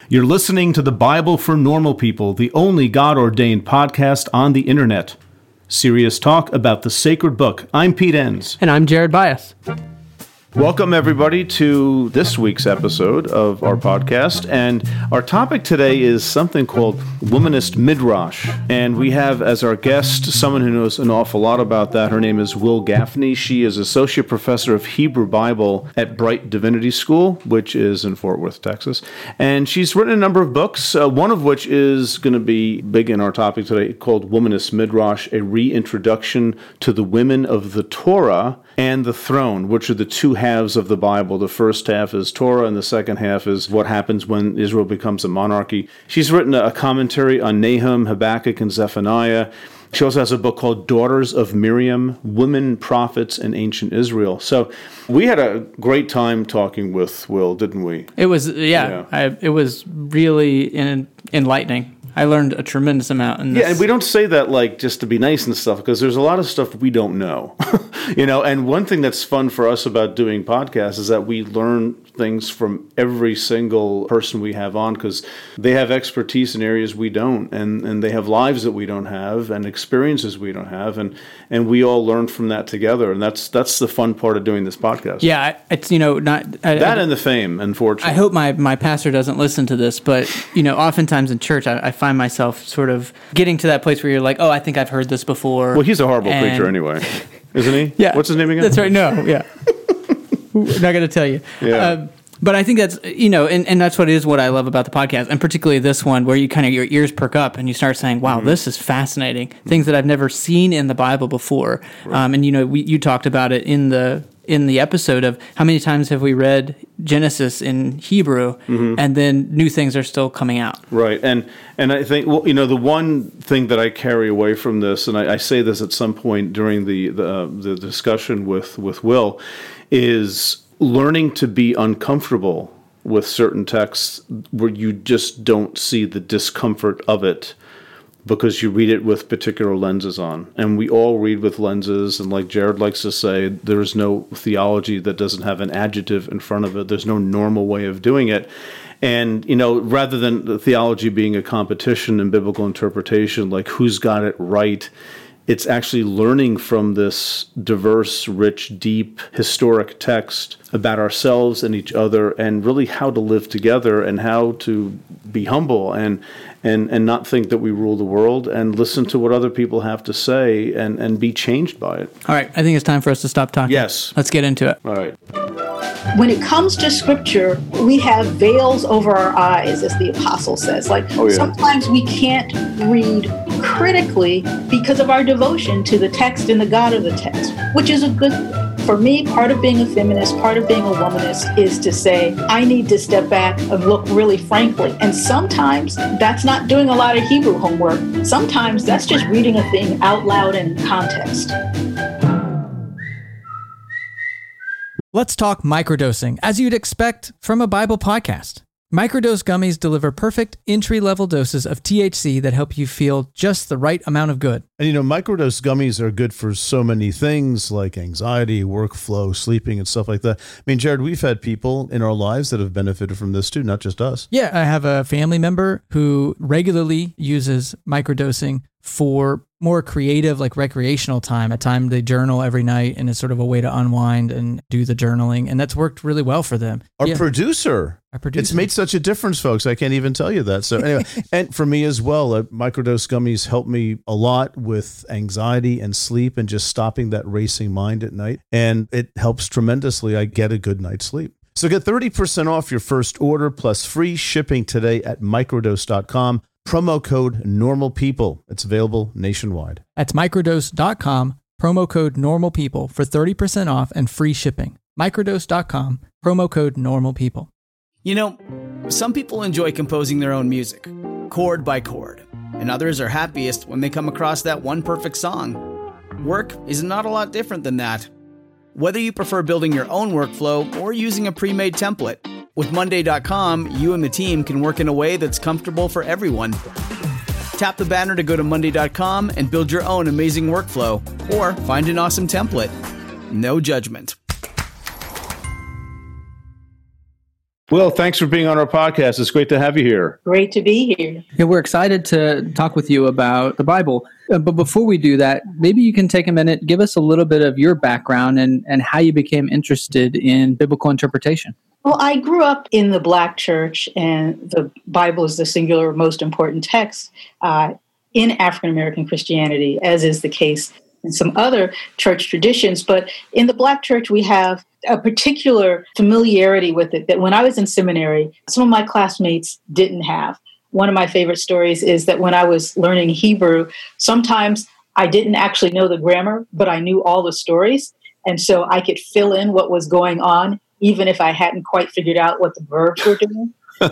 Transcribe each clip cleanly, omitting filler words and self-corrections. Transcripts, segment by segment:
You're listening to the Bible for Normal People, the only God-ordained podcast on the internet. Serious talk about the sacred book. I'm Pete Enns. And I'm Jared Bias. Welcome, everybody, to this week's episode of our podcast. And our topic today is something called Womanist Midrash. And we have as our guest someone who knows an awful lot about that. Her name is Will Gaffney. She is Associate Professor of Hebrew Bible at Bright Divinity School, which is in Fort Worth, Texas. And she's written a number of books, one of which is going to be big in our topic today, called Womanist Midrash, a reintroduction to the women of the Torah and the throne, which are the two halves of the Bible. The first half is Torah, and the second half is what happens when Israel becomes a monarchy. She's written a commentary on Nahum, Habakkuk, and Zephaniah. She also has a book called Daughters of Miriam, Women Prophets in Ancient Israel. So we had a great time talking with Will, didn't we? It was, it was really enlightening. I learned a tremendous amount in this. Yeah, and we don't say that like just to be nice and stuff, because there's a lot of stuff we don't know. And one thing that's fun for us about doing podcasts is that we learn things from every single person we have on, because they have expertise in areas we don't, and they have lives that we don't have and experiences we don't have, and we all learn from that together, and that's the fun part of doing this podcast. Yeah, it's and the fame, unfortunately. I hope my pastor doesn't listen to this, but oftentimes in church I find myself sort of getting to that place where you're like, oh, I think I've heard this before. Well, he's a horrible preacher anyway, isn't he? Yeah. What's his name again? That's right. No, yeah. We're not going to tell you. Yeah. But I think that's, and that's what I love about the podcast, and particularly this one, where you kind of, your ears perk up and you start saying, wow, this is fascinating. Things that I've never seen in the Bible before. Right. And you talked about it in the episode of how many times have we read Genesis in Hebrew, and then new things are still coming out. Right. And I think, the one thing that I carry away from this, and I say this at some point during the discussion with Will, is learning to be uncomfortable with certain texts where you just don't see the discomfort of it because you read it with particular lenses on. And we all read with lenses, and like Jared likes to say, there's no theology that doesn't have an adjective in front of it. There's no normal way of doing it. And, rather than the theology being a competition in biblical interpretation, like who's got it right, it's actually learning from this diverse, rich, deep, historic text about ourselves and each other, and really how to live together and how to be humble and not think that we rule the world, and listen to what other people have to say and be changed by it. All right, I think it's time for us to stop talking. Yes. Let's get into it. All right. When it comes to scripture, we have veils over our eyes, as the apostle says. Sometimes we can't read critically because of our devotion to the text and the God of the text, which is a good thing. For me, part of being a feminist, part of being a womanist is to say, I need to step back and look really frankly. And sometimes that's not doing a lot of Hebrew homework. Sometimes that's just reading a thing out loud in context. Let's talk microdosing, as you'd expect from a Bible podcast. Microdose gummies deliver perfect entry-level doses of THC that help you feel just the right amount of good. And microdose gummies are good for so many things like anxiety, workflow, sleeping, and stuff like that. I mean, Jared, we've had people in our lives that have benefited from this too, not just us. Yeah, I have a family member who regularly uses microdosing for more creative, like recreational time. At time they journal every night, and it's sort of a way to unwind and do the journaling, and that's worked really well for them. Our producer. It's made such a difference, folks. I can't even tell you that. So anyway, and for me as well, microdose gummies help me a lot with anxiety and sleep and just stopping that racing mind at night. And it helps tremendously. I get a good night's sleep. So get 30% off your first order plus free shipping today at microdose.com. Promo code NORMALPEOPLE. It's available nationwide. That's microdose.com, promo code NORMALPEOPLE for 30% off and free shipping. Microdose.com, promo code NORMALPEOPLE. Some people enjoy composing their own music, chord by chord, and others are happiest when they come across that one perfect song. Work is not a lot different than that. Whether you prefer building your own workflow or using a pre-made template, with Monday.com, you and the team can work in a way that's comfortable for everyone. Tap the banner to go to Monday.com and build your own amazing workflow, or find an awesome template. No judgment. Will, thanks for being on our podcast. It's great to have you here. Great to be here. Yeah, we're excited to talk with you about the Bible. But before we do that, maybe you can take a minute, give us a little bit of your background and how you became interested in biblical interpretation. Well, I grew up in the Black church, and the Bible is the singular most important text in African American Christianity, as is the case in some other church traditions. But in the Black church, we have a particular familiarity with it that when I was in seminary, some of my classmates didn't have. One of my favorite stories is that when I was learning Hebrew, sometimes I didn't actually know the grammar, but I knew all the stories. And so I could fill in what was going on, even if I hadn't quite figured out what the verbs were doing.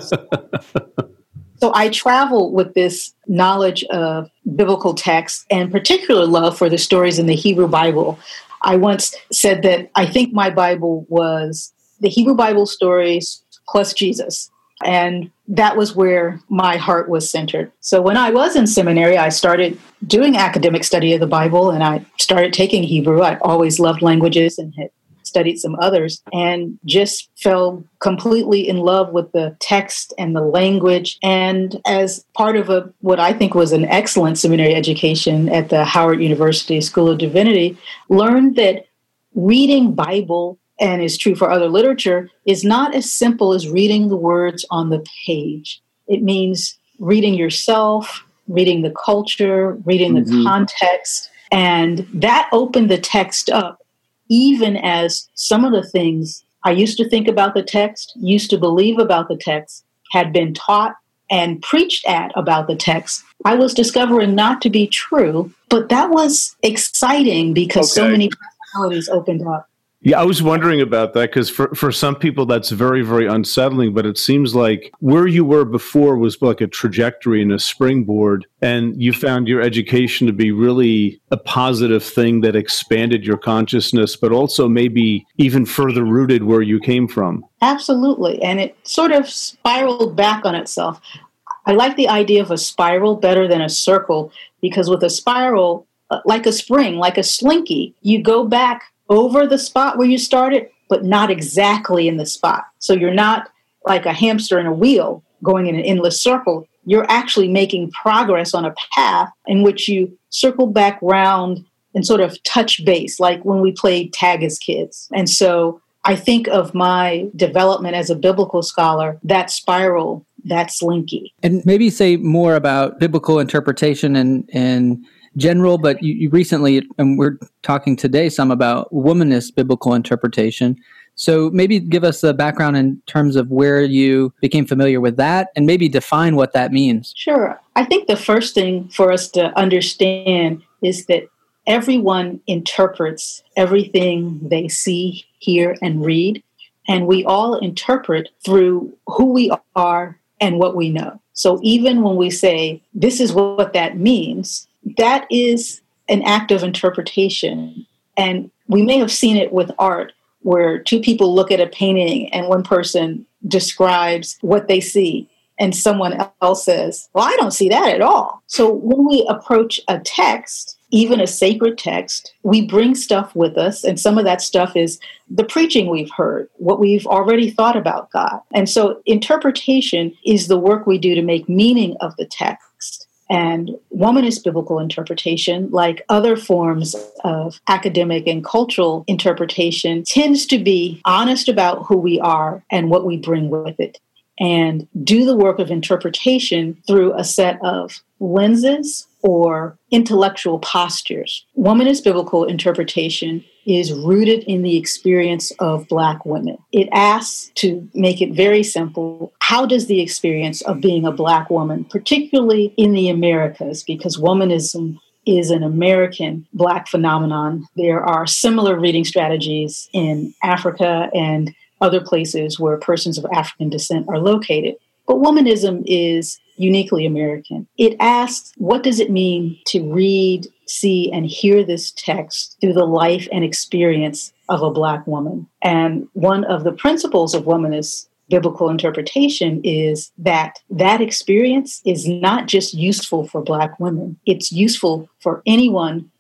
So I travel with this knowledge of biblical texts and particular love for the stories in the Hebrew Bible. I once said that I think my Bible was the Hebrew Bible stories plus Jesus. And that was where my heart was centered. So when I was in seminary, I started doing academic study of the Bible, and I started taking Hebrew. I always loved languages and had studied some others, and just fell completely in love with the text and the language. And as part of what I think was an excellent seminary education at the Howard University School of Divinity, learned that reading Bible, and is true for other literature, is not as simple as reading the words on the page. It means reading yourself, reading the culture, reading the context, and that opened the text up. Even as some of the things I used to think about the text, used to believe about the text, had been taught and preached at about the text, I was discovering not to be true. But that was exciting because so many possibilities opened up. Yeah, I was wondering about that because for some people that's very, very unsettling, but it seems like where you were before was like a trajectory and a springboard, and you found your education to be really a positive thing that expanded your consciousness, but also maybe even further rooted where you came from. Absolutely, and it sort of spiraled back on itself. I like the idea of a spiral better than a circle, because with a spiral, like a spring, like a slinky, you go back over the spot where you started, but not exactly in the spot. So you're not like a hamster in a wheel going in an endless circle. You're actually making progress on a path in which you circle back round and sort of touch base, like when we played tag as kids. And so I think of my development as a biblical scholar, that spiral, that slinky. And maybe say more about biblical interpretation and general, but you recently, and we're talking today some about womanist biblical interpretation. So maybe give us a background in terms of where you became familiar with that and maybe define what that means. Sure. I think the first thing for us to understand is that everyone interprets everything they see, hear, and read. And we all interpret through who we are and what we know. So even when we say, this is what that means, that is an act of interpretation. And we may have seen it with art, where two people look at a painting and one person describes what they see and someone else says, well, I don't see that at all. So when we approach a text, even a sacred text, we bring stuff with us. And some of that stuff is the preaching we've heard, what we've already thought about God. And so interpretation is the work we do to make meaning of the text. And womanist biblical interpretation, like other forms of academic and cultural interpretation, tends to be honest about who we are and what we bring with it, and do the work of interpretation through a set of lenses or intellectual postures. Womanist biblical interpretation is rooted in the experience of Black women. It asks, to make it very simple, how does the experience of being a Black woman, particularly in the Americas, because womanism is an American Black phenomenon. There are similar reading strategies in Africa and other places where persons of African descent are located. But womanism is uniquely American. It asks, what does it mean to read, see, and hear this text through the life and experience of a Black woman? And one of the principles of womanist biblical interpretation is that that experience is not just useful for Black women. It's useful for anyone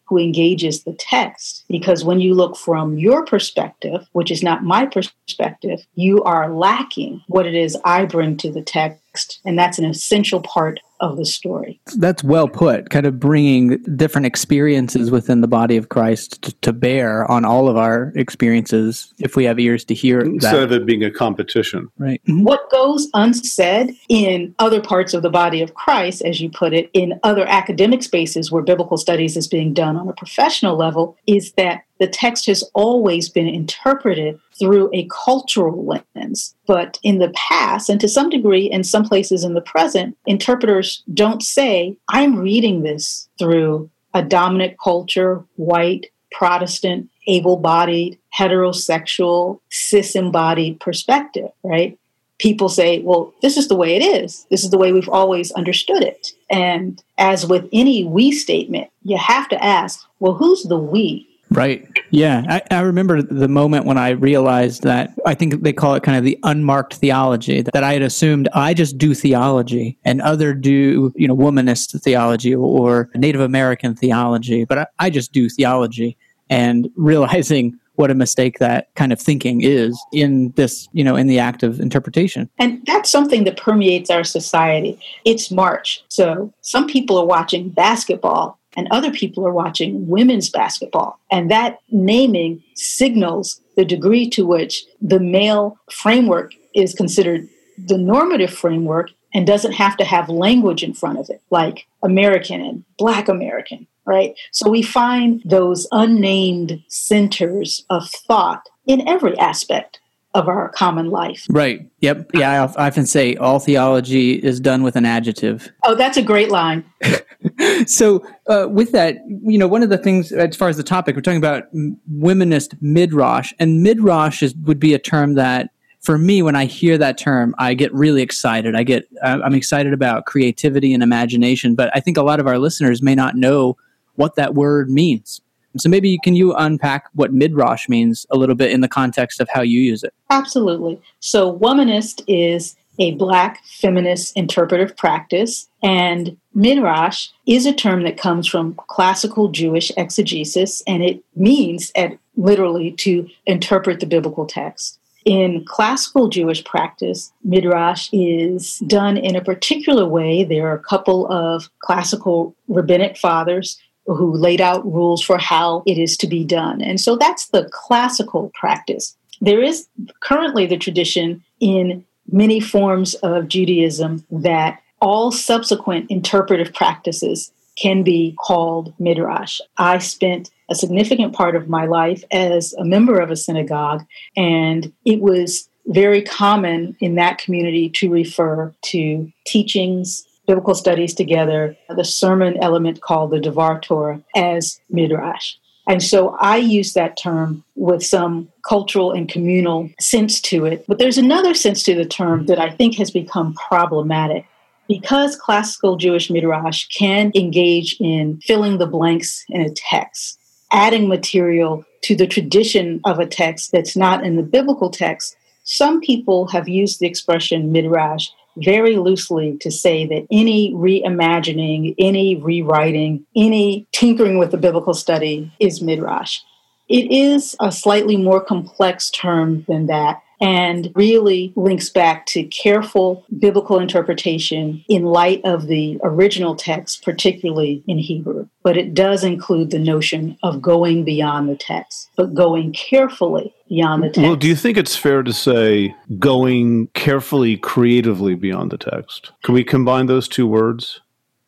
who engages the text, because when you look from your perspective, which is not my perspective, you are lacking what it is I bring to the text, and that's an essential part of the story. That's well put, kind of bringing different experiences within the body of Christ to bear on all of our experiences if we have ears to hear instead of it being a competition. Right. What goes unsaid in other parts of the body of Christ, as you put it, in other academic spaces where biblical studies is being done on a professional level, is that the text has always been interpreted through a cultural lens. But in the past, and to some degree in some places in the present, interpreters don't say, I'm reading this through a dominant culture, white, Protestant, able-bodied, heterosexual, cis-embodied perspective, right? People say, well, this is the way it is. This is the way we've always understood it. And as with any we statement, you have to ask, well, who's the we? Right. Yeah. I remember the moment when I realized that, I think they call it kind of the unmarked theology, that I had assumed I just do theology and other do, womanist theology or Native American theology, but I just do theology, and realizing what a mistake that kind of thinking is in this, in the act of interpretation. And that's something that permeates our society. It's March. So some people are watching basketball and other people are watching women's basketball. And that naming signals the degree to which the male framework is considered the normative framework and doesn't have to have language in front of it, like American and Black American, right? So we find those unnamed centers of thought in every aspect of our common life. Right. Yep. Yeah, I often say all theology is done with an adjective. Oh, that's a great line. So with that, one of the things, as far as the topic, we're talking about womanist midrash, and midrash would be a term that, for me, when I hear that term, I get really excited. I'm excited about creativity and imagination, but I think a lot of our listeners may not know what that word means. So maybe can you unpack what midrash means a little bit in the context of how you use it? Absolutely. So womanist is a Black feminist interpretive practice, and midrash is a term that comes from classical Jewish exegesis, and it means literally to interpret the biblical text. In classical Jewish practice, midrash is done in a particular way. There are a couple of classical rabbinic fathers who laid out rules for how it is to be done. And so that's the classical practice. There is currently the tradition in many forms of Judaism that all subsequent interpretive practices can be called midrash. I spent a significant part of my life as a member of a synagogue, and it was very common in that community to refer to teachings, biblical studies together, the sermon element called the Devar Torah, as midrash. And so I use that term with some cultural and communal sense to it. But there's another sense to the term that I think has become problematic. Because classical Jewish midrash can engage in filling the blanks in a text, adding material to the tradition of a text that's not in the biblical text, some people have used the expression midrash very loosely to say that any reimagining, any rewriting, any tinkering with the biblical study is midrash. It is a slightly more complex term than that, and really links back to careful biblical interpretation in light of the original text, particularly in Hebrew. But it does include the notion of going beyond the text, but going carefully beyond the text. Well, do you think it's fair to say going carefully, creatively beyond the text? Can we combine those two words?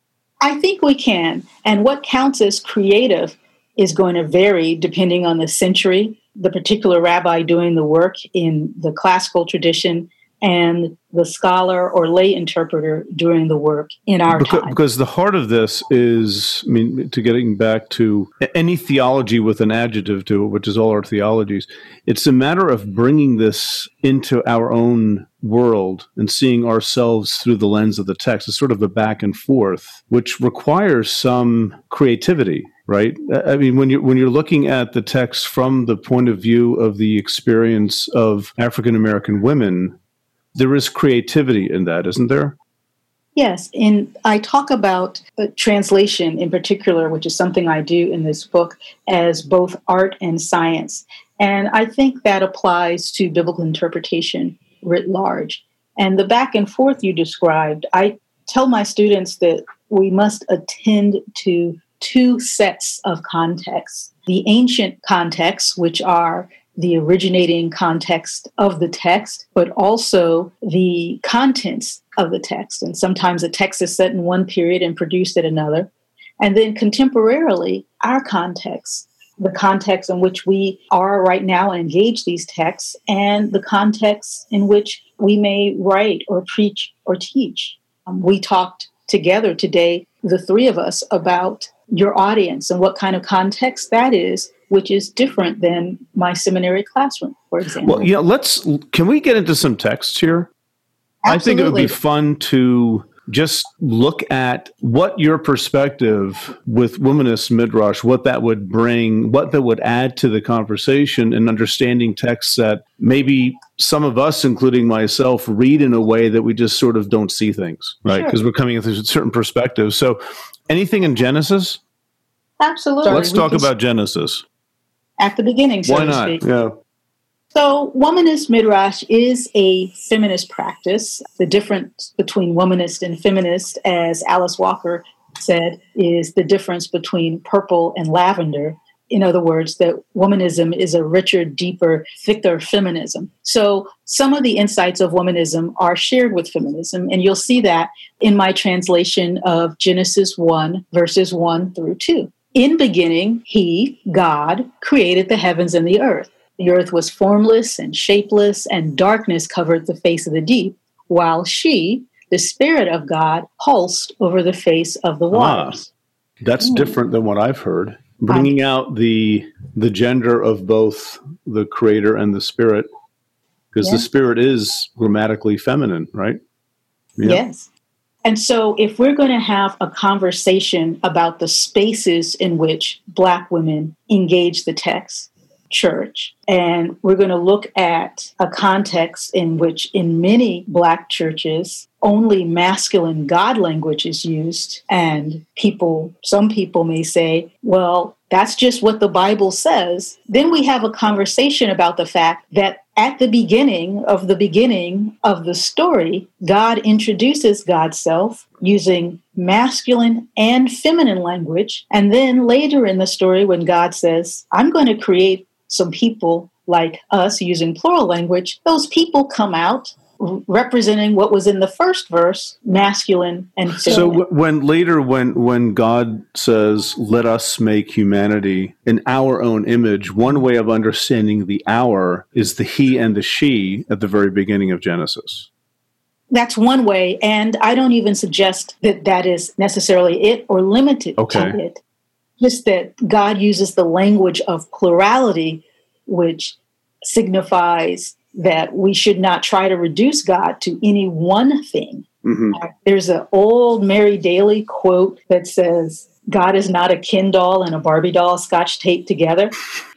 I think we can. And what counts as creative is going to vary depending on the century, the particular rabbi doing the work in the classical tradition, and the scholar or lay interpreter doing the work in our time. Because the heart of this is, to getting back to any theology with an adjective to it, which is all our theologies, it's a matter of bringing this into our own world and seeing ourselves through the lens of the text. It's sort of a back and forth, which requires some creativity. Right? When you're looking at the text from the point of view of the experience of African American women, there is creativity in that, isn't there? Yes, and I talk about translation in particular, which is something I do in this book, as both art and science. And I think that applies to biblical interpretation writ large. And the back and forth you described, I tell my students that we must attend to two sets of contexts. The ancient contexts, which are the originating context of the text, but also the contents of the text. And sometimes a text is set in one period and produced at another. And then contemporarily, our context, the context in which we are right now and engage these texts, and the context in which we may write or preach or teach. We talked together today, the three of us, about your audience and what kind of context that is, which is different than my seminary classroom, for example. Well, can we get into some texts here? Absolutely. I think it would be fun to just look at what your perspective with Womanist Midrash, what that would bring, what that would add to the conversation, and understanding texts that maybe some of us, including myself, read in a way that we just sort of don't see things, right? Because we're coming with a certain perspective. So anything in Genesis? Absolutely. Let's talk about Genesis. At the beginning, so Why to not? speak. Yeah. So Womanist Midrash is a feminist practice. The difference between womanist and feminist, as Alice Walker said, is the difference between purple and lavender. In other words, that womanism is a richer, deeper, thicker feminism. So some of the insights of womanism are shared with feminism, and you'll see that in my translation of Genesis 1, verses 1 through 2. In beginning, he, God, created the heavens and the earth. The earth was formless and shapeless, and darkness covered the face of the deep, while she, the Spirit of God, pulsed over the face of the waters. That's different than what I've heard. Bringing out the gender of both the Creator and the Spirit, because the Spirit is grammatically feminine, right? Yeah. Yes. And so if we're going to have a conversation about the spaces in which Black women engage the text, church, and we're going to look at a context in which in many Black churches only masculine God language is used, and some people may say, well, that's just what the Bible says. Then we have a conversation about the fact that at the beginning of the story, God introduces God's self using masculine and feminine language. And then later in the story, when God says, I'm going to create some people like us using plural language, those people come out representing what was in the first verse, masculine and feminine. So when God says, let us make humanity in our own image, one way of understanding the our is the he and the she at the very beginning of Genesis. That's one way, and I don't even suggest that that is necessarily it or limited to it. Just that God uses the language of plurality, which signifies that we should not try to reduce God to any one thing. Mm-hmm. There's an old Mary Daly quote that says, God is not a Ken doll and a Barbie doll scotch taped together.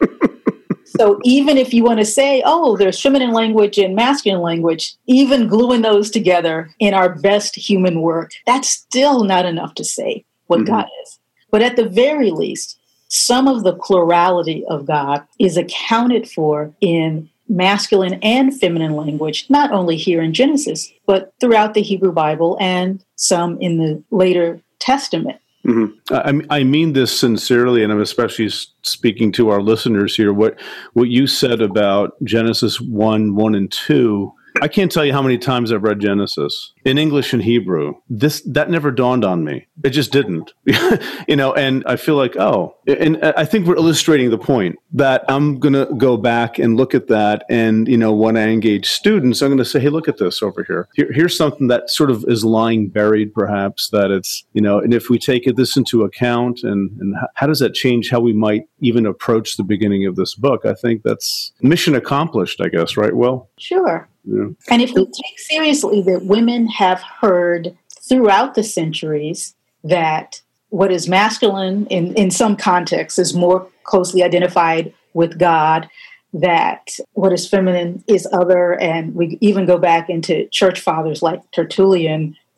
So even if you want to say, oh, there's feminine language and masculine language, even gluing those together in our best human work, that's still not enough to say what God is. But at the very least, some of the plurality of God is accounted for in masculine and feminine language, not only here in Genesis, but throughout the Hebrew Bible and some in the later Testament. Mm-hmm. I mean this sincerely, and I'm especially speaking to our listeners here. What you said about Genesis 1, 1 and 2, I can't tell you how many times I've read Genesis in English and Hebrew. That never dawned on me. It just didn't, and I feel like, and I think we're illustrating the point that I'm going to go back and look at that. And, when I engage students, I'm going to say, hey, look at this over here. Here's something that sort of is lying buried, perhaps, that it's, and if we take this into account and how does that change how we might even approach the beginning of this book? I think that's mission accomplished, I guess, right, Will? Sure. Yeah. And if we take seriously that women have heard throughout the centuries that what is masculine in some contexts is more closely identified with God, that what is feminine is other, and we even go back into church fathers like Tertullian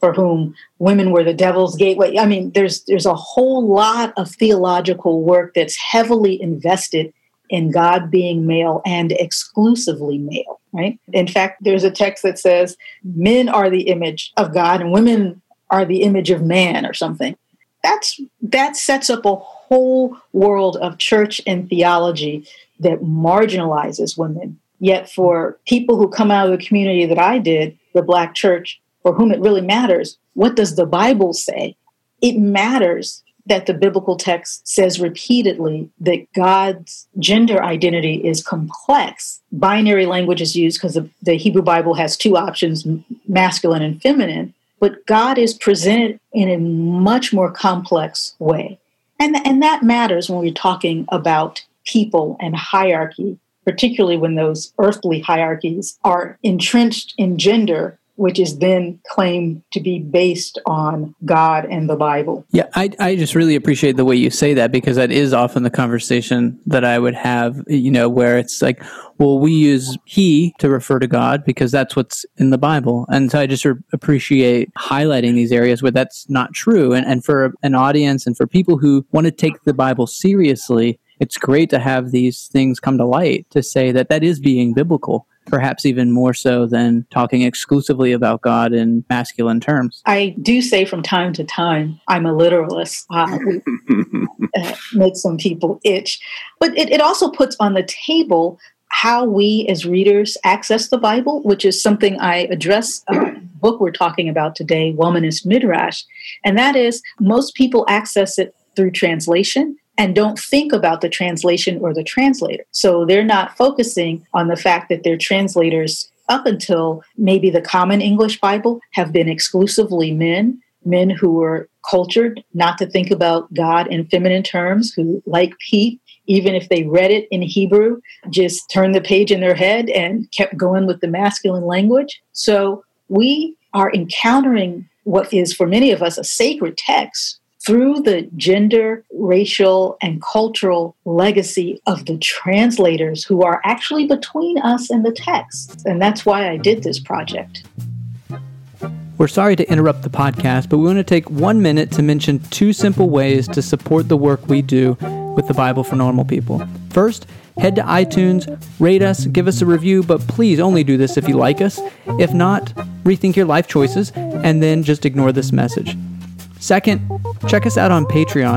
for whom women were the devil's gateway. I mean, there's a whole lot of theological work that's heavily invested in God being male and exclusively male, right? In fact, there's a text that says men are the image of God and women are the image of man or something. That sets up a whole world of church and theology that marginalizes women. Yet for people who come out of the community that I did, the Black church, for whom it really matters, what does the Bible say? It matters that the biblical text says repeatedly that God's gender identity is complex. Binary language is used because the Hebrew Bible has two options, masculine and feminine, but God is presented in a much more complex way. And that matters when we're talking about people and hierarchy, particularly when those earthly hierarchies are entrenched in gender, which is then claimed to be based on God and the Bible. Yeah, I just really appreciate the way you say that, because that is often the conversation that I would have, where it's like, well, we use he to refer to God because that's what's in the Bible. And so I just appreciate highlighting these areas where that's not true. And for an audience and for people who want to take the Bible seriously, it's great to have these things come to light to say that that is being biblical. Perhaps even more so than talking exclusively about God in masculine terms. I do say from time to time, I'm a literalist. Makes some people itch. But it also puts on the table how we as readers access the Bible, which is something I address in the book we're talking about today, Womanist Midrash. And that is, most people access it through translation and don't think about the translation or the translator. So they're not focusing on the fact that their translators, up until maybe the Common English Bible, have been exclusively men who were cultured not to think about God in feminine terms, who, like Pete, even if they read it in Hebrew, just turned the page in their head and kept going with the masculine language. So we are encountering what is, for many of us, a sacred text through the gender, racial, and cultural legacy of the translators who are actually between us and the text. And that's why I did this project. We're sorry to interrupt the podcast, but we want to take 1 minute to mention 2 simple ways to support the work we do with the Bible for Normal People. First, head to iTunes, rate us, give us a review, but please only do this if you like us. If not, rethink your life choices, and then just ignore this message. Second, check us out on Patreon,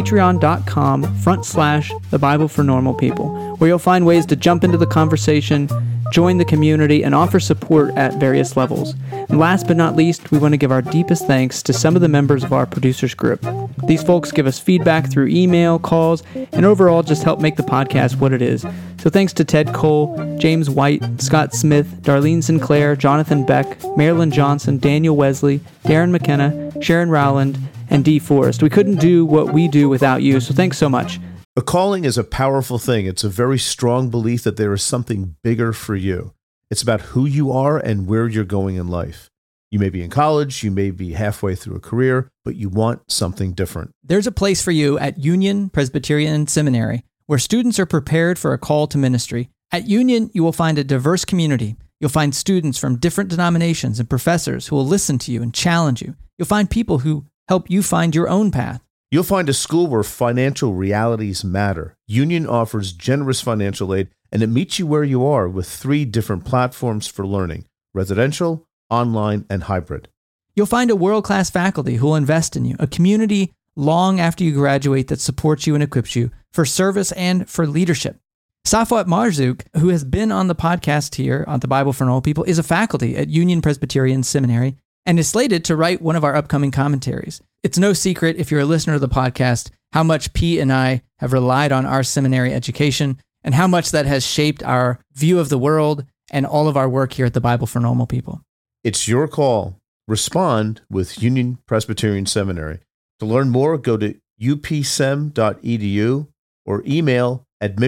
patreon.com/The Bible for Normal People, where you'll find ways to jump into the conversation, join the community, and offer support at various levels. And last but not least, we want to give our deepest thanks to some of the members of our producers group. These folks give us feedback through email, calls, and overall just help make the podcast what it is. So thanks to Ted Cole, James White, Scott Smith, Darlene Sinclair, Jonathan Beck, Marilyn Johnson, Daniel Wesley, Darren McKenna, Sharon Rowland, and Dee Forrest. We couldn't do what we do without you, so thanks so much. A calling is a powerful thing. It's a very strong belief that there is something bigger for you. It's about who you are and where you're going in life. You may be in college, you may be halfway through a career, but you want something different. There's a place for you at Union Presbyterian Seminary, where students are prepared for a call to ministry. At Union, you will find a diverse community. You'll find students from different denominations and professors who will listen to you and challenge you. You'll find people who help you find your own path. You'll find a school where financial realities matter. Union offers generous financial aid, and it meets you where you are with 3 different platforms for learning: residential, online, and hybrid. You'll find a world-class faculty who will invest in you, a community long after you graduate that supports you and equips you for service and for leadership. Safwat Marzouk, who has been on the podcast here on The Bible for Normal People, is a faculty at Union Presbyterian Seminary and is slated to write one of our upcoming commentaries. It's no secret, if you're a listener of the podcast, how much Pete and I have relied on our seminary education and how much that has shaped our view of the world and all of our work here at the Bible for Normal People. It's your call. Respond with Union Presbyterian Seminary. To learn more, go to upsem.edu or email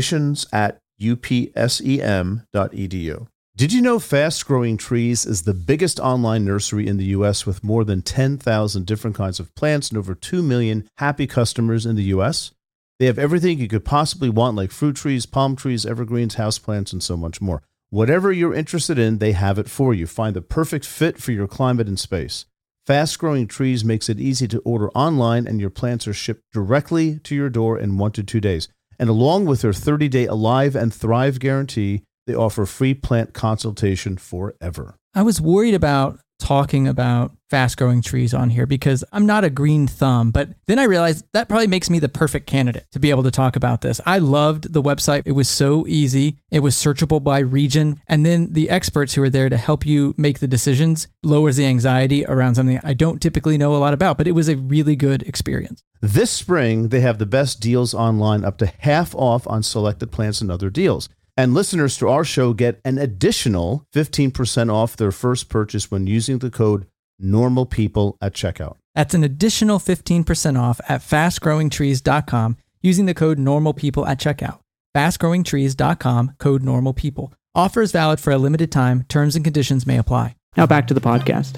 admissions@upsem.edu. Did you know Fast Growing Trees is the biggest online nursery in the U.S. with more than 10,000 different kinds of plants and over 2 million happy customers in the U.S.? They have everything you could possibly want, like fruit trees, palm trees, evergreens, houseplants, and so much more. Whatever you're interested in, they have it for you. Find the perfect fit for your climate and space. Fast Growing Trees makes it easy to order online, and your plants are shipped directly to your door in 1 to 2 days. And along with their 30-day Alive and Thrive guarantee, they offer free plant consultation forever. I was worried about talking about Fast Growing Trees on here because I'm not a green thumb, but then I realized that probably makes me the perfect candidate to be able to talk about this. I loved the website. It was so easy. It was searchable by region. And then the experts who are there to help you make the decisions lowers the anxiety around something I don't typically know a lot about, but it was a really good experience. This spring, they have the best deals online, up to half off on selected plants and other deals. And listeners to our show get an additional 15% off their first purchase when using the code NORMALPEOPLE at checkout. That's an additional 15% off at fastgrowingtrees.com using the code NORMALPEOPLE at checkout. Fastgrowingtrees.com, code NORMALPEOPLE. Offer is valid for a limited time. Terms and conditions may apply. Now back to the podcast.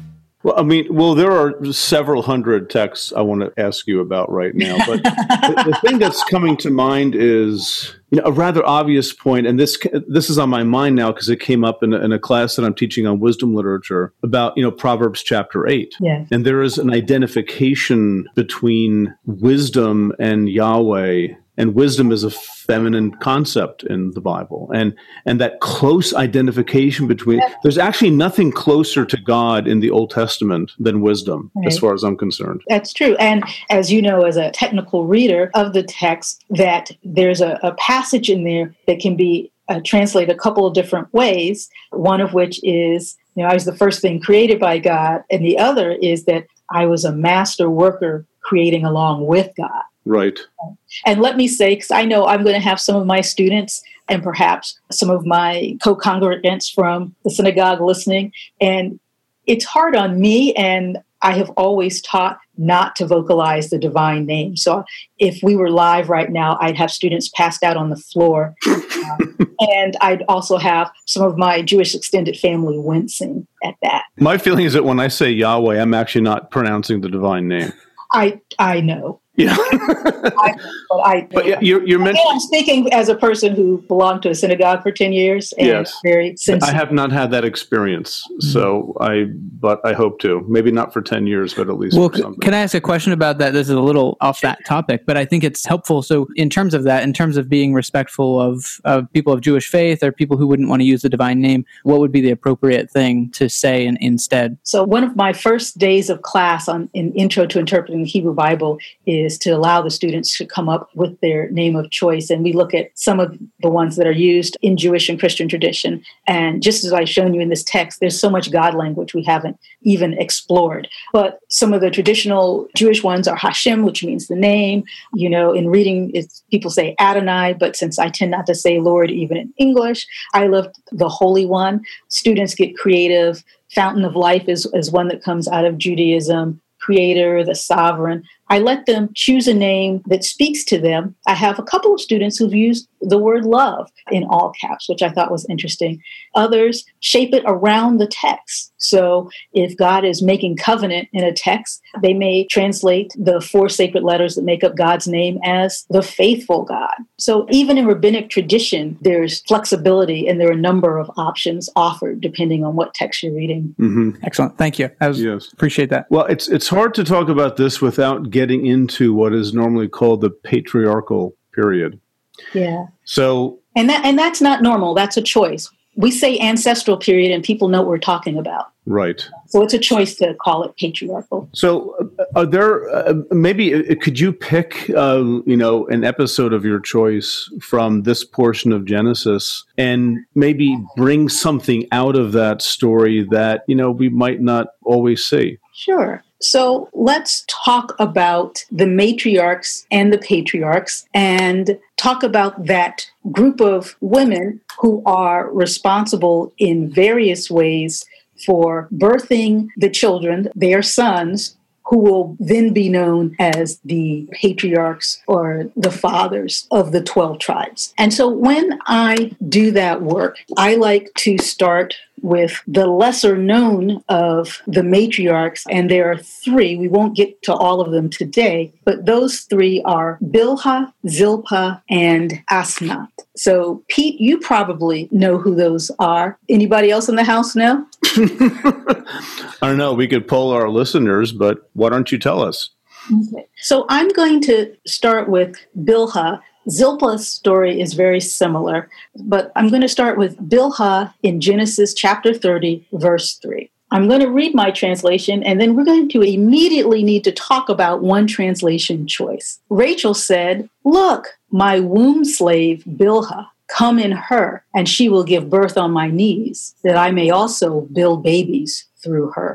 Well, there are several hundred texts I want to ask you about right now, but the thing that's coming to mind is a rather obvious point, and this is on my mind now because it came up in a class that I'm teaching on wisdom literature about Proverbs chapter 8. Yes. And there is an identification between wisdom and Yahweh. And wisdom is a feminine concept in the Bible. And that close identification between, there's actually nothing closer to God in the Old Testament than wisdom, right, as far as I'm concerned. That's true. And as you know, as a technical reader of the text, that there's a passage in there that can be translated a couple of different ways. One of which is, I was the first thing created by God. And the other is that I was a master worker creating along with God. Right. And let me say, because I know I'm going to have some of my students and perhaps some of my co-congregants from the synagogue listening, and it's hard on me, and I have always taught not to vocalize the divine name. So if we were live right now, I'd have students passed out on the floor, and I'd also have some of my Jewish extended family wincing at that. My feeling is that when I say Yahweh, I'm actually not pronouncing the divine name. I know. Yeah. But you're mentioning. I'm speaking as a person who belonged to a synagogue for 10 years and yes, very sensitive. I have not had that experience, but I hope to. Maybe not for 10 years, but at least for something. Can I ask a question about that? This is a little off that topic, but I think it's helpful. So in terms of that, in terms of being respectful of people of Jewish faith or people who wouldn't want to use the divine name, what would be the appropriate thing to say instead? So one of my first days of class in Intro to Interpreting the Hebrew Bible is to allow the students to come up with their name of choice. And we look at some of the ones that are used in Jewish and Christian tradition. And just as I've shown you in this text, there's so much God language we haven't even explored. But some of the traditional Jewish ones are Hashem, which means the name. In reading, people say Adonai, but since I tend not to say Lord even in English, I left the Holy One. Students get creative. Fountain of Life is one that comes out of Judaism. Creator, the Sovereign. I let them choose a name that speaks to them. I have a couple of students who've used the word love in all caps, which I thought was interesting. Others shape it around the text. So if God is making covenant in a text, they may translate the 4 sacred letters that make up God's name as the faithful God. So even in rabbinic tradition, there's flexibility and there are a number of options offered depending on what text you're reading. Mm-hmm. Excellent. Thank you. Appreciate that. Well, it's hard to talk about this without getting into what is normally called the patriarchal period. Yeah. So, and that's not normal. That's a choice. We say ancestral period and people know what we're talking about. Right. So it's a choice to call it patriarchal. So are there, maybe could you pick, an episode of your choice from this portion of Genesis and maybe bring something out of that story that, we might not always see? Sure. So let's talk about the matriarchs and the patriarchs and talk about that group of women who are responsible in various ways for birthing the children, their sons, who will then be known as the patriarchs or the fathers of the 12 tribes. And so when I do that work, I like to start with the lesser known of the matriarchs, and there are three. We won't get to all of them today, but those three are Bilhah, Zilpah, and Asnath. So, Pete, you probably know who those are. Anybody else in the house know? I don't know. We could poll our listeners, but why don't you tell us? Okay. So I'm going to start with Bilhah. Zilpah's story is very similar, but I'm going to start with Bilhah in Genesis chapter 30, verse 3. I'm going to read my translation, and then we're going to immediately need to talk about one translation choice. Rachel said, "Look, my womb slave Bilhah, come in her, and she will give birth on my knees, that I may also build babies through her."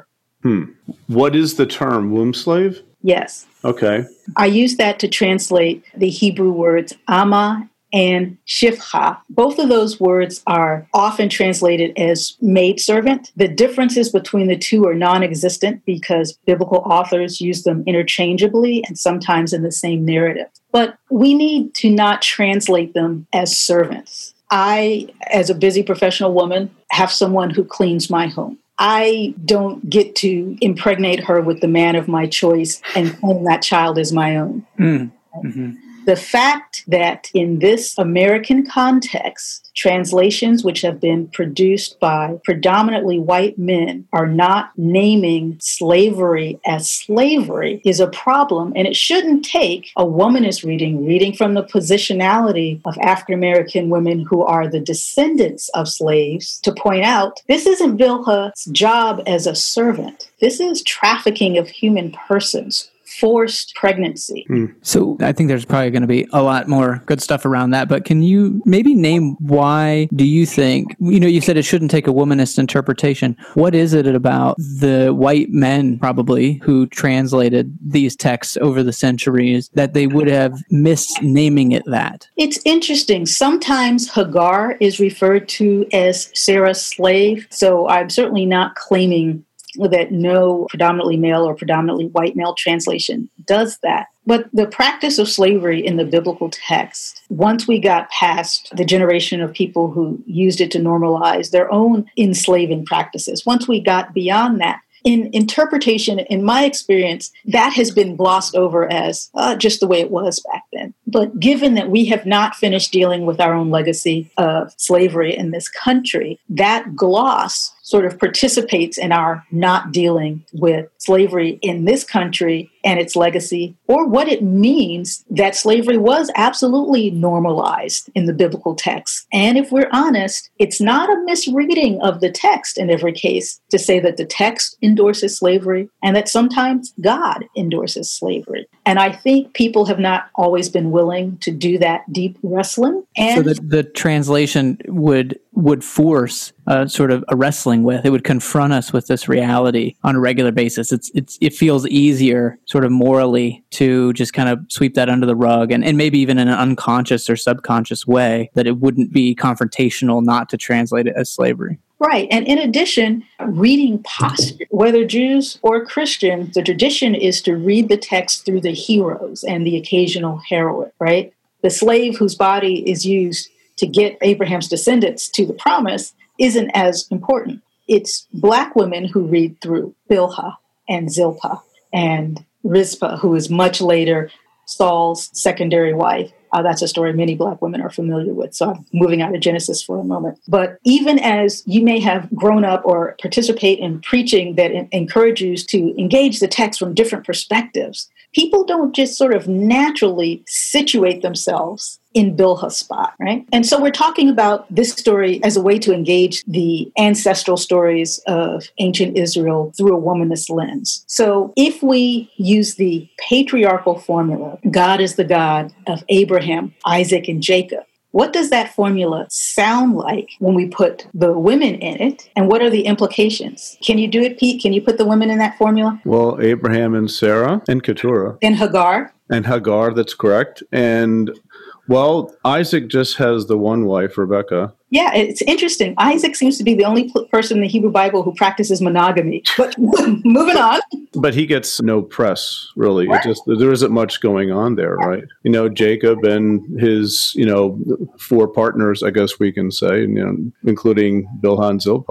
What is the term, womb slave? Yes. Okay. I use that to translate the Hebrew words Amma and Shifcha. Both of those words are often translated as maidservant. The differences between the two are non-existent because biblical authors use them interchangeably and sometimes in the same narrative. But we need to not translate them as servants. I, as a busy professional woman, have someone who cleans my home. I don't get to impregnate her with the man of my choice and claim that child as my own. Mm-hmm. The fact that in this American context, translations which have been produced by predominantly white men are not naming slavery as slavery is a problem. And it shouldn't take a womanist reading from the positionality of African-American women who are the descendants of slaves to point out this isn't Bilhah's job as a servant. This is trafficking of human persons. Forced pregnancy. So I think there's probably going to be a lot more good stuff around that, but can you maybe name why do you think, you said it shouldn't take a womanist interpretation. What is it about the white men probably who translated these texts over the centuries that they would have missed naming it that? It's interesting. Sometimes Hagar is referred to as Sarah's slave, so I'm certainly not claiming that no predominantly male or predominantly white male translation does that. But the practice of slavery in the biblical text, once we got past the generation of people who used it to normalize their own enslaving practices, once we got beyond that, in interpretation, in my experience, that has been glossed over as just the way it was back then. But given that we have not finished dealing with our own legacy of slavery in this country, that gloss sort of participates in our not dealing with slavery in this country and its legacy, or what it means that slavery was absolutely normalized in the biblical text. And if we're honest, it's not a misreading of the text in every case to say that the text endorses slavery and that sometimes God endorses slavery. And I think people have not always been willing to do that deep wrestling. And so the translation would force sort of a wrestling with. It would confront us with this reality on a regular basis. It feels easier sort of morally to just kind of sweep that under the rug and maybe even in an unconscious or subconscious way that it wouldn't be confrontational not to translate it as slavery. Right. And in addition, reading posture, whether Jews or Christians, the tradition is to read the text through the heroes and the occasional heroine, right? The slave whose body is used to get Abraham's descendants to the promise isn't as important. It's Black women who read through Bilhah and Zilpah and Rizpah, who is much later Saul's secondary wife. That's a story many Black women are familiar with. So I'm moving out of Genesis for a moment. But even as you may have grown up or participate in preaching that encourages you to engage the text from different perspectives, people don't just sort of naturally situate themselves in Bilhah's spot, right? And so we're talking about this story as a way to engage the ancestral stories of ancient Israel through a womanist lens. So if we use the patriarchal formula, God is the God of Abraham, Isaac, and Jacob, what does that formula sound like when we put the women in it? And what are the implications? Can you do it, Pete? Can you put the women in that formula? Well, Abraham and Sarah and Keturah. And Hagar. And Hagar, that's correct. And, well, Isaac just has the one wife, Rebecca. Yeah, it's interesting. Isaac seems to be the only person in the Hebrew Bible who practices monogamy. But moving on. But he gets no press, really. Right. There isn't much going on there, right? Jacob and his, 4 partners, I guess we can say, including Bilhah and Zilpah.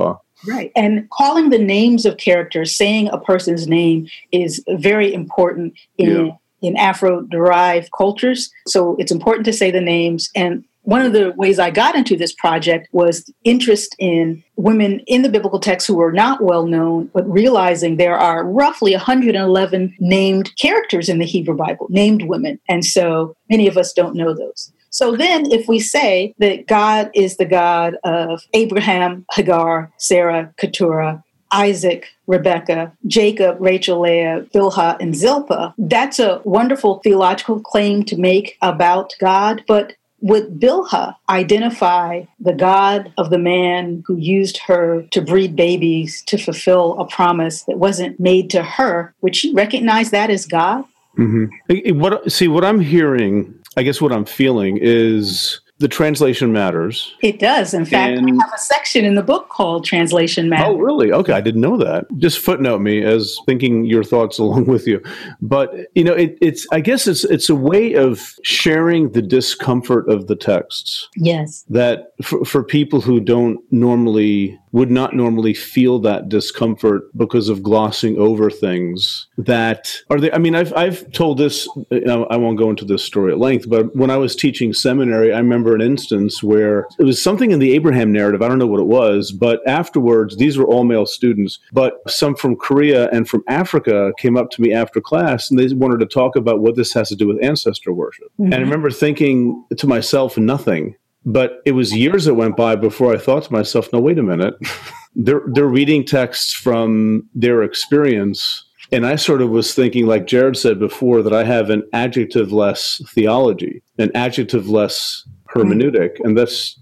Right. And calling the names of characters, saying a person's name is very important in Afro-derived cultures. So it's important to say the names. And one of the ways I got into this project was interest in women in the biblical text who were not well known, but realizing there are roughly 111 named characters in the Hebrew Bible, named women. And so many of us don't know those. So then if we say that God is the God of Abraham, Hagar, Sarah, Keturah, Isaac, Rebecca, Jacob, Rachel, Leah, Bilhah, and Zilpah, that's a wonderful theological claim to make about God. But would Bilhah identify the God of the man who used her to breed babies to fulfill a promise that wasn't made to her? Would she recognize that as God? Mm-hmm. What I'm hearing, I guess what I'm feeling is the translation matters. It does. In fact, I have a section in the book called Translation Matters. Oh, really? Okay. I didn't know that. Just footnote me as thinking your thoughts along with you. But, I guess it's a way of sharing the discomfort of the texts. Yes. That for people who would not normally feel that discomfort because of glossing over things I've told this, I won't go into this story at length, but when I was teaching seminary, I remember an instance where it was something in the Abraham narrative. I don't know what it was, but afterwards, these were all male students, but some from Korea and from Africa came up to me after class and they wanted to talk about what this has to do with ancestor worship. Mm-hmm. And I remember thinking to myself, nothing. But it was years that went by before I thought to myself, no, wait a minute. They're reading texts from their experience. And I sort of was thinking, like Jared said before, that I have an adjective-less theology, an adjective-less hermeneutic. And that's,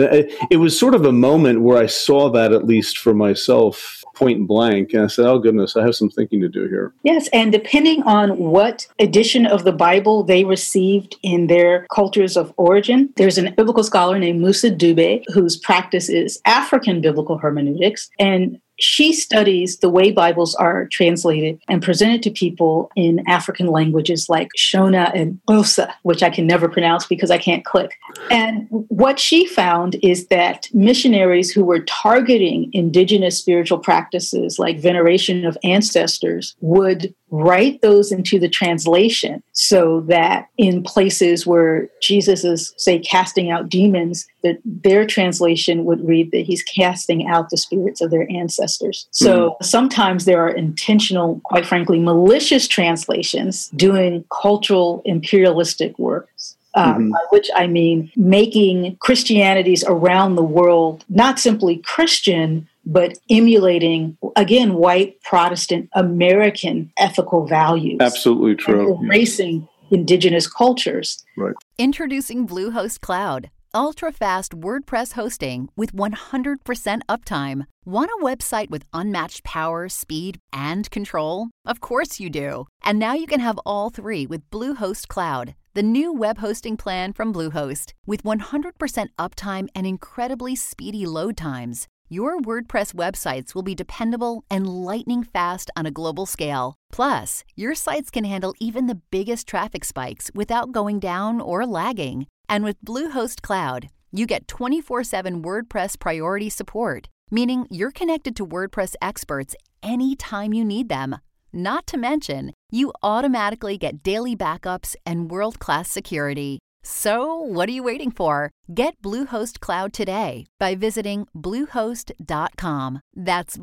it was sort of a moment where I saw that, at least for myself, point blank. And I said, oh, goodness, I have some thinking to do here. Yes. And depending on what edition of the Bible they received in their cultures of origin, there's a biblical scholar named Musa Dube, whose practice is African biblical hermeneutics. And she studies the way Bibles are translated and presented to people in African languages like Shona and Xhosa, which I can never pronounce because I can't click. And what she found is that missionaries who were targeting indigenous spiritual practices like veneration of ancestors would write those into the translation so that in places where Jesus is, say, casting out demons, that their translation would read that he's casting out the spirits of their ancestors. So sometimes there are intentional, quite frankly, malicious translations doing cultural imperialistic works. By which I mean making Christianities around the world not simply Christian, but emulating, again, white Protestant American ethical values. Absolutely true. And erasing indigenous cultures. Right. Introducing Bluehost Cloud, ultra-fast WordPress hosting with 100% uptime. Want a website with unmatched power, speed, and control? Of course you do. And now you can have all three with Bluehost Cloud, the new web hosting plan from Bluehost. With 100% uptime and incredibly speedy load times, your WordPress websites will be dependable and lightning fast on a global scale. Plus, your sites can handle even the biggest traffic spikes without going down or lagging. And with Bluehost Cloud, you get 24/7 WordPress priority support, meaning you're connected to WordPress experts anytime you need them. Not to mention, you automatically get daily backups and world-class security. So, what are you waiting for? Get Bluehost Cloud today by visiting Bluehost.com. That's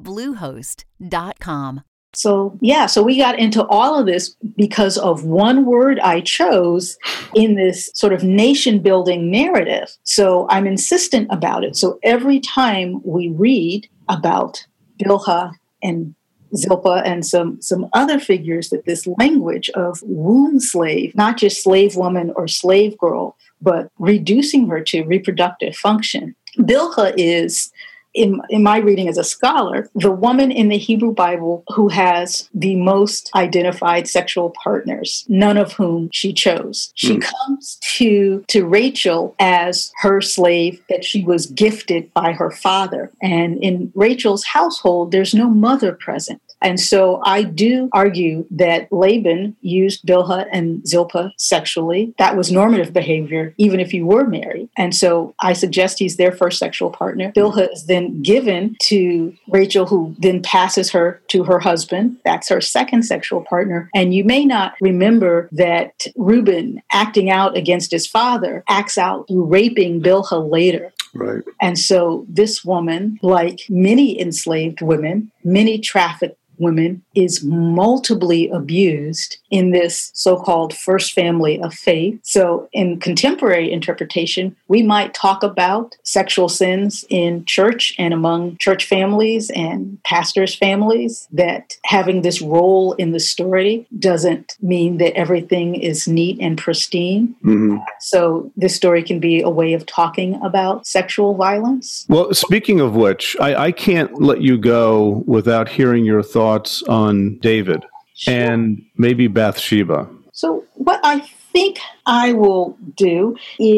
Bluehost.com. So we got into all of this because of one word I chose in this sort of nation-building narrative. So I'm insistent about it. So every time we read about Bilhah and Zilpah and some other figures, that this language of womb slave, not just slave woman or slave girl, but reducing her to reproductive function. Bilhah is, in my reading as a scholar, the woman in the Hebrew Bible who has the most identified sexual partners, none of whom she chose. She comes to Rachel as her slave that she was gifted by her father. And in Rachel's household, there's no mother present. And so I do argue that Laban used Bilhah and Zilpah sexually. That was normative behavior, even if you were married. And so I suggest he's their first sexual partner. Bilhah is then given to Rachel, who then passes her to her husband. That's her second sexual partner. And you may not remember that Reuben, acting out against his father, acts out through raping Bilhah later. Right. And so this woman, like many enslaved women, many trafficked women, is multiply abused in this so-called first family of faith. So in contemporary interpretation, we might talk about sexual sins in church and among church families and pastors' families, that having this role in the story doesn't mean that everything is neat and pristine. Mm-hmm. So this story can be a way of talking about sexual violence. Well, speaking of which, I can't let you go without hearing your thoughts on David and maybe Bathsheba. So what I think I will do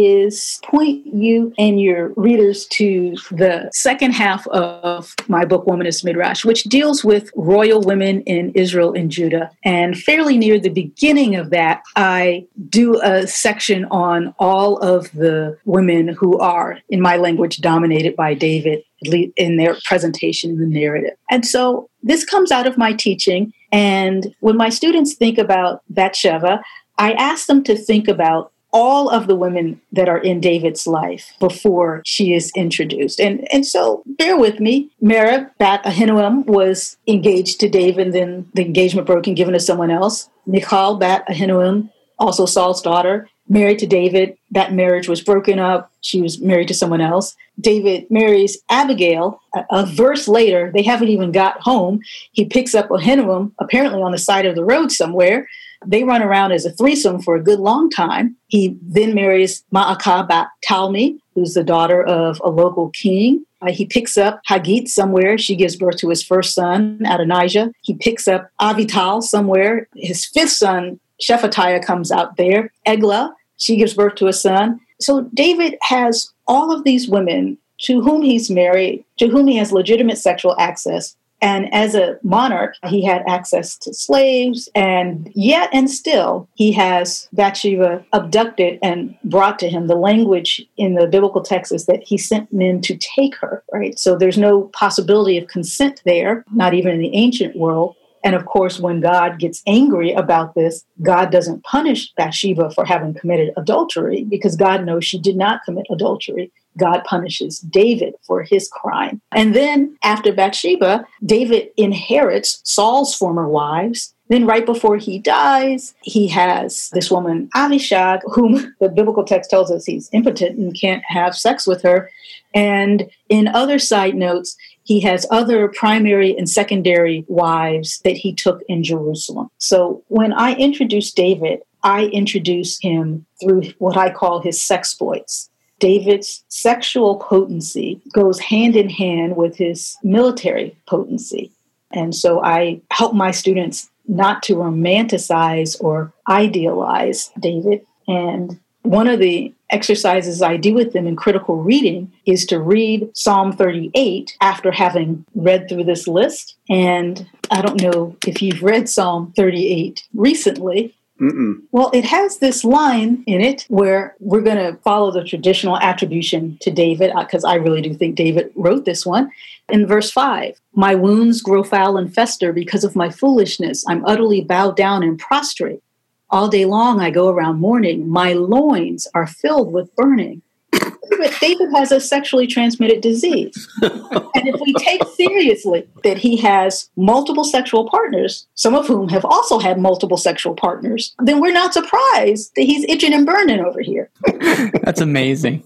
is point you and your readers to the second half of my book, Womanist Midrash, which deals with royal women in Israel and Judah. And fairly near the beginning of that, I do a section on all of the women who are, in my language, dominated by David in their presentation in the narrative. And so this comes out of my teaching. And when my students think about Bathsheba, I ask them to think about all of the women that are in David's life before she is introduced. And so bear with me. Merab, Bat Ahinoam, was engaged to David, and then the engagement broke and given to someone else. Michal, Bat Ahinoam, also Saul's daughter, married to David. That marriage was broken up. She was married to someone else. David marries Abigail. A verse later, they haven't even got home. He picks up Ahinoam, apparently on the side of the road somewhere. They run around as a threesome for a good long time. He then marries Ma'akah Bat Talmi, who's the daughter of a local king. He picks up Hagit somewhere. She gives birth to his first son, Adonijah. He picks up Avital somewhere. His fifth son, Shephatiah, comes out there. Eglah, she gives birth to a son. So David has all of these women to whom he's married, to whom he has legitimate sexual access. And as a monarch, he had access to slaves, and yet and still he has Bathsheba abducted and brought to him. The language in the biblical text is that he sent men to take her, right? So there's no possibility of consent there, not even in the ancient world. And of course, when God gets angry about this, God doesn't punish Bathsheba for having committed adultery, because God knows she did not commit adultery. God punishes David for his crime. And then after Bathsheba, David inherits Saul's former wives. Then right before he dies, he has this woman, Abishag, whom the biblical text tells us he's impotent and can't have sex with her. And in other side notes, he has other primary and secondary wives that he took in Jerusalem. So when I introduce David, I introduce him through what I call his sexploits. David's sexual potency goes hand in hand with his military potency. And so I help my students not to romanticize or idealize David. And one of the exercises I do with them in critical reading is to read Psalm 38 after having read through this list. And I don't know if you've read Psalm 38 recently. Mm-mm. Well, it has this line in it where we're going to follow the traditional attribution to David, because I really do think David wrote this one. In verse 5, my wounds grow foul and fester because of my foolishness. I'm utterly bowed down and prostrate. All day long I go around mourning. My loins are filled with burning. But David has a sexually transmitted disease. And if we take seriously that he has multiple sexual partners, some of whom have also had multiple sexual partners, then we're not surprised that he's itching and burning over here. That's amazing.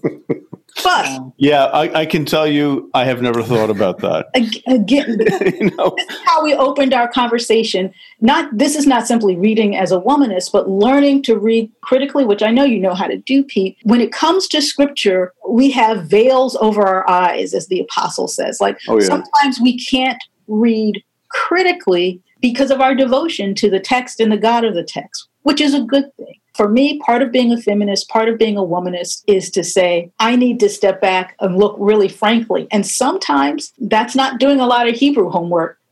But yeah, I can tell you, I have never thought about that. Again, This is how we opened our conversation. This is not simply reading as a womanist, but learning to read critically, which I know you know how to do, Pete. When it comes to scripture, we have veils over our eyes, as the apostle says. Sometimes we can't read critically because of our devotion to the text and the God of the text, which is a good thing. For me, part of being a feminist, part of being a womanist is to say, I need to step back and look really frankly. And sometimes that's not doing a lot of Hebrew homework.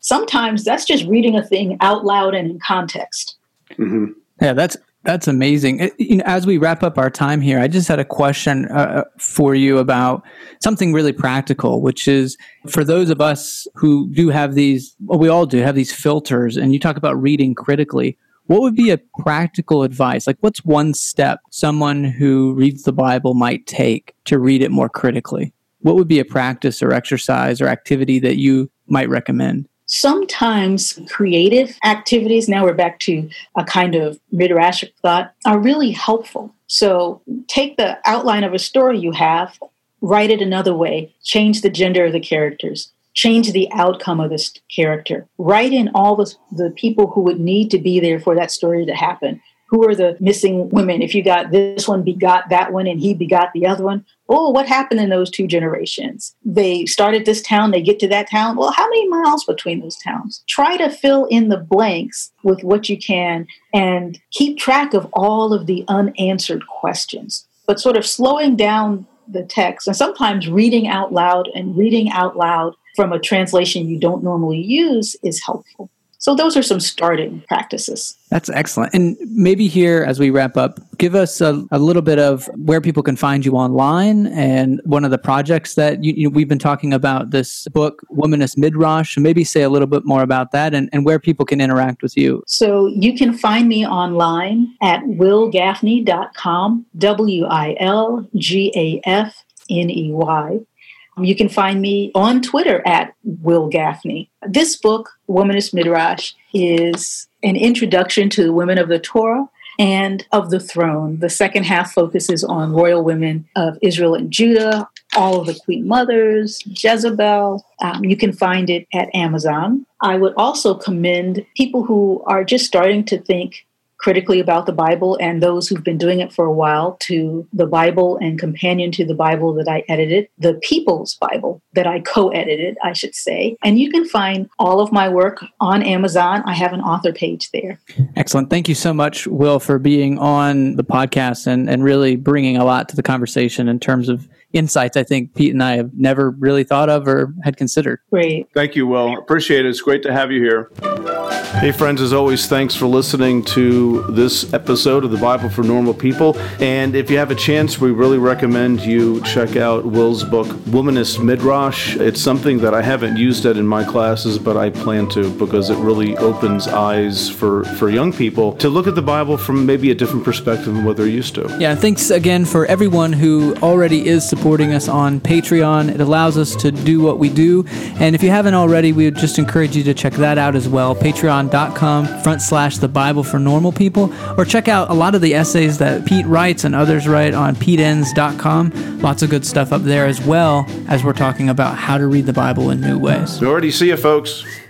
sometimes that's just reading a thing out loud and in context. Mm-hmm. Yeah, that's amazing. As we wrap up our time here, I just had a question for you about something really practical, which is for those of us who do have these, well, we all do have these filters, and you talk about reading critically. What would be a practical advice? Like, what's one step someone who reads the Bible might take to read it more critically? What would be a practice or exercise or activity that you might recommend? Sometimes creative activities, now we're back to a kind of midrashic thought, are really helpful. So take the outline of a story you have, write it another way, change the gender of the characters, change the outcome of this character, write in all the people who would need to be there for that story to happen. Who are the missing women? If you got this one begot that one and he begot the other one, oh, what happened in those two generations? They started this town, they get to that town. Well, how many miles between those towns? Try to fill in the blanks with what you can and keep track of all of the unanswered questions. But sort of slowing down the text and sometimes reading out loud from a translation you don't normally use is helpful. So those are some starting practices. That's excellent. And maybe here, as we wrap up, give us a little bit of where people can find you online and one of the projects that we've been talking about, this book, Womanist Midrash. Maybe say a little bit more about that and where people can interact with you. So you can find me online at willgaffney.com, WILGAFNEY. You can find me on Twitter at Will Gaffney. This book, Womanist Midrash, is an introduction to the women of the Torah and of the throne. The second half focuses on royal women of Israel and Judah, all of the queen mothers, Jezebel. You can find it at Amazon. I would also commend people who are just starting to think critically about the Bible and those who've been doing it for a while to the Bible and companion to the Bible that I edited, the People's Bible that I co-edited, I should say. And you can find all of my work on Amazon. I have an author page there. Excellent. Thank you so much, Will, for being on the podcast and really bringing a lot to the conversation in terms of insights I think Pete and I have never really thought of or had considered. Great. Thank you, Will. Appreciate it. It's great to have you here. Hey, friends, as always, thanks for listening to this episode of the Bible for Normal People. And if you have a chance, we really recommend you check out Will's book, Womanist Midrash. It's something that I haven't used it in my classes, but I plan to because it really opens eyes for young people to look at the Bible from maybe a different perspective than what they're used to. Yeah, thanks again for everyone who already is supporting us on Patreon. It allows us to do what we do. And if you haven't already, we would just encourage you to check that out as well. Patreon.com/The Bible for Normal People, or check out a lot of the essays that Pete writes and others write on PeteEnns.com. Lots of good stuff up there, as well as we're talking about how to read the Bible in new ways. Already see you, folks.